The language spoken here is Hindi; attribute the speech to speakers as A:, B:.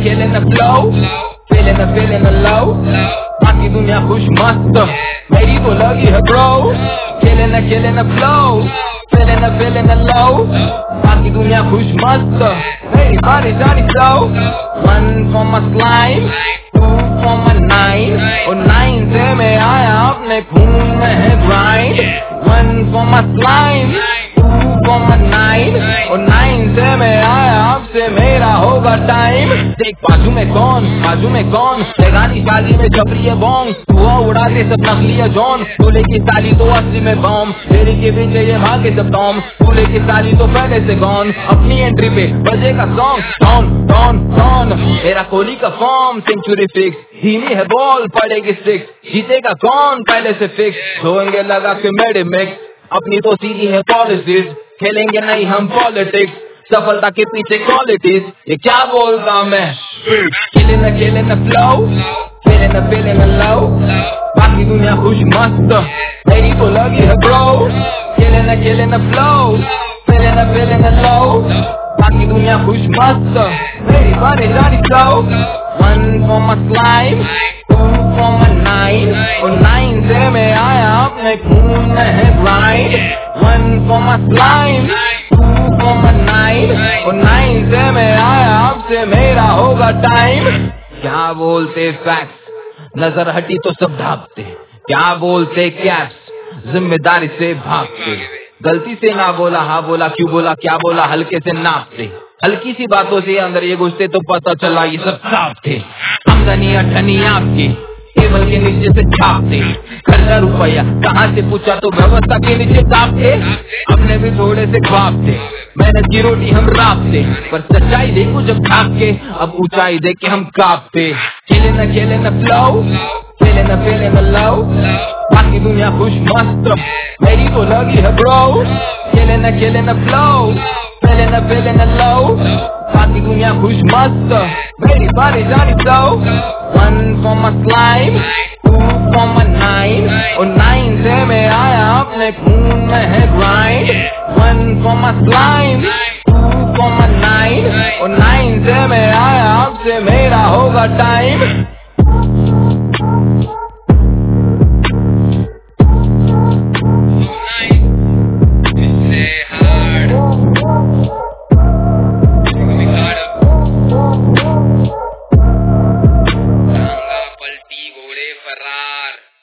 A: killing the flow, feeling the low. बाकी दुनिया खुश मस्त, मेरी तो लगी है bro. Killing the flow, feeling the low. बाकी दुनिया खुश मस्त, मेरी बारी जानी slow. One for my slime, two for my nine. और nine से मैं आया अपने खून में है grind. One for my slime, two for my nine. और nine से मैं आया अब से मेरा होगा टाइम. देख बाजू में कौन लगानी शादी में जबरी है बॉन्ग. हुआ उड़ा दे सब नकली है जॉन. दूल्हे की साली तो असली में बॉम्ब. तेरी के पीछे ये भागे सब टॉम. दूल्हे की साली तो पहले से गॉन. अपनी एंट्री पे बजेगा सॉन्ग टॉन. तेरा कोहली का फॉर्म सेंचुरी फिक्स. धीमी है बॉल पड़ेगी सिक्स. जीतेगा कौन पहले से फिक्स. धोएंगे लगा के मेडिमिक्स. अपनी तो सीधी है पॉलिसीज. खेलेंगे नहीं हम पॉलिटिक्स. सफलता के पीछे क्वालिटीज. ये क्या बोलता मैं. Killing the flow, feeling the low. बाकी दुनिया खुश मस्त, मेरी तो लगी है bro. Killing the flow, feeling the low. बाकी दुनिया खुश मस्त, मेरी बारी जानी slow. One for my slime, two for my nine. और nine से मैं आया अपने खून में है grind. One for my slime, two for my nine. और nine से मैं आया अब से मेरा होगा टाइम. क्या बोलते फैक्ट्स, नजर हटी तो सब ढापते. क्या बोलते कैप्स, जिम्मेदारी से भागते. गलती से ना बोला हाँ बोला क्यों बोला क्या बोला हल्के से नापते. हल्की सी बातों से अंदर ये घुसते तो पता चला ये सब साफ थे. आमदनी अठनी आपकी टेबल के नीचे से छापते. खर्चा रुपया कहाँ से पूछा तो व्यवस्था के नीचे दापते. अपने भी थोड़े से ख्वाब थे, मेहनत की रोटी हम रापते. पर सच्चाई देखो जब छाप के अब ऊंचाई देख के हम कांपते. Killing the flow, feeling the low. बाकी दुनिया खुश मस्त, मेरी तो लगी है bro. Killing the flow, feeling the low. बाकी दुनिया खुश मस्त, मेरी बारी जानी slow. One for my slime, two for my nine. और nine से मैं आया अपने खून में है grind. One for my slime, two for my nine. और nine से मैं आया अब से मेरा होगा टाइम.
B: पलटी घोड़े फरार.